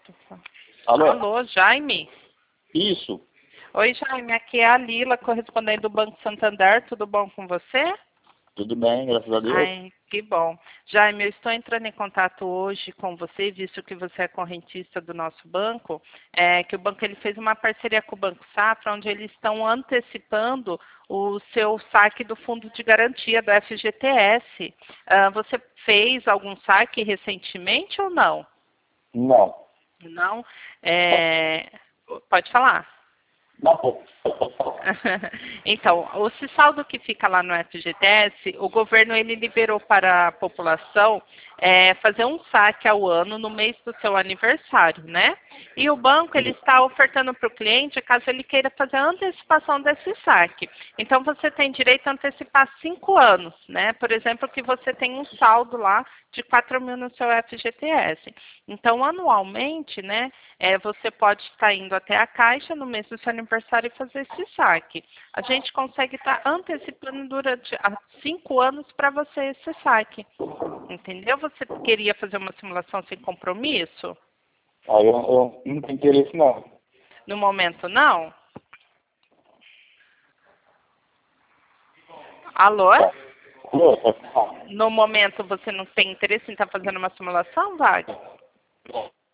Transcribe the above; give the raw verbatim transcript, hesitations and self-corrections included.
Alô? Alô, Jaime? Isso. Oi, Jaime, aqui é a Lila, correspondente do Banco Santander. Tudo bom com você? Tudo bem, graças a Deus. Ai, que bom. Jaime, eu estou entrando em contato hoje com você, visto que você é correntista do nosso banco, é, que o banco ele fez uma parceria com o Banco Safra, onde eles estão antecipando o seu saque do Fundo de Garantia do F G T S. Ah, você fez algum saque recentemente ou não? Não. Não? É, pode falar. Não, pô. Então, o saldo que fica lá no F G T S, o governo ele liberou para a população é, fazer um saque ao ano no mês do seu aniversário, né? E o banco ele está ofertando para o cliente, caso ele queira fazer a antecipação desse saque. Então, você tem direito a antecipar cinco anos, né? Por exemplo, que você tem um saldo lá de quatro mil no seu F G T S. Então, anualmente, né, é, você pode estar indo até a Caixa no mês do seu aniversário e fazer esse saque. A gente consegue estar antecipando durante há cinco anos para você esse saque. Entendeu? Você queria fazer uma simulação sem compromisso? Aí eu, eu não tenho interesse, não. No momento, não? Alô? Tá. Alô, pode falar? No momento, você não tem interesse em estar fazendo uma simulação, Wagner?